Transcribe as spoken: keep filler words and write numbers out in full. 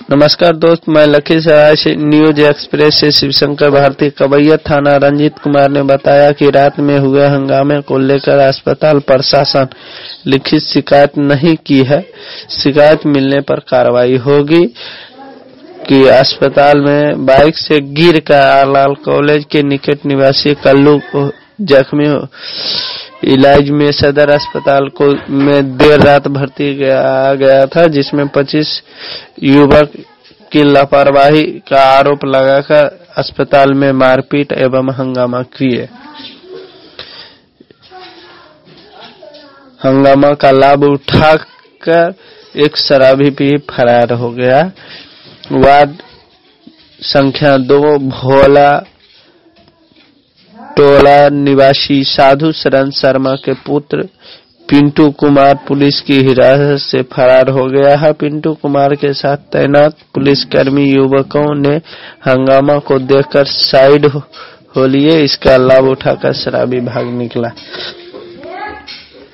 नमस्कार दोस्त, मैं लखीसराय से न्यूज एक्सप्रेस से शिवशंकर भारती। कबैया थाना रंजीत कुमार ने बताया कि रात में हुए हंगामे को लेकर अस्पताल प्रशासन लिखित शिकायत नहीं की है। शिकायत मिलने पर कार्रवाई होगी। कि अस्पताल में बाइक से गिर कर आलाल कॉलेज के निकट निवासी कल्लू को जख्मी इलाज में सदर अस्पताल को में देर रात भर्ती किया गया था, जिसमें पच्चीस युवक की लापरवाही का आरोप लगाकर अस्पताल में मारपीट एवं हंगामा किए। हंगामा का लाभ उठाकर एक शराबी भी फरार हो गया। वार्ड संख्या दो भोला टोला निवासी साधु शरण शर्मा के पुत्र पिंटू कुमार पुलिस की हिरासत से फरार हो गया है। पिंटू कुमार के साथ तैनात पुलिसकर्मी युवकों ने हंगामा को देखकर साइड हो लिए। इसका लाभ उठाकर शराबी भाग निकला।